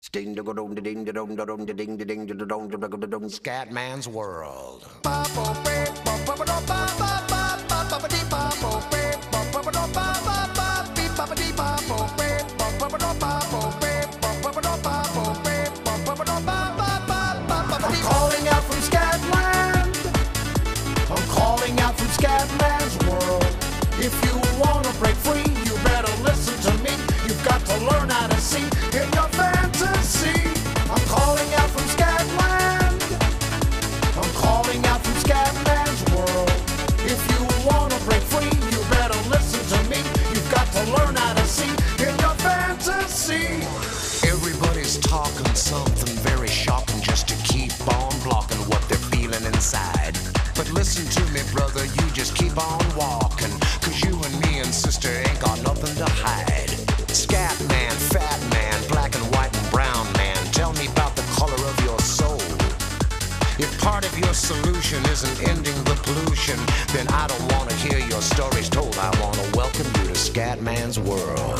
Scatman's World. I'm calling out from Scatland. I'm calling out from Scatman's World. If you wanna break free, you better listen to me. You've got to learn how to see in your fantasy. I'm calling out from Scatland. I'm calling out from Scatman's World. If you wanna break free, you better listen to me. You've got to learn how to see in your fantasy. Everybody's talking something very shocking just to keep on blocking what they're feeling inside. But listen to me, brother, you just keep on walking, 'cause you and me and sister ain't got nothing to hide. Scat man, fat man, black and white and brown man, tell me about the color of your soul. If part of your solution isn't ending the pollution, then I don't want to hear your stories told. I want to welcome you to Scatman's World.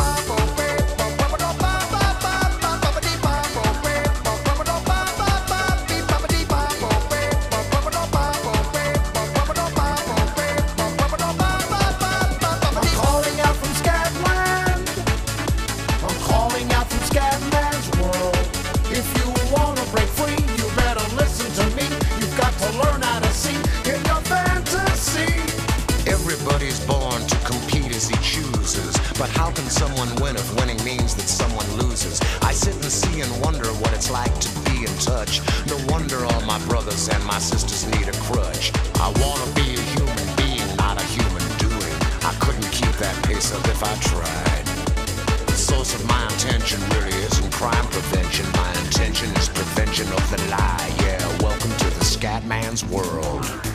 Everybody's born to compete as he chooses, but how can someone win if winning means that someone loses? I sit and see and wonder what it's like to be in touch. No wonder all my brothers and my sisters need a crutch. I wanna be a human being, not a human doing. I couldn't keep that pace up if I tried. The source of my intention really isn't crime prevention. My intention is prevention of the lie. Yeah, welcome to the Scatman's World.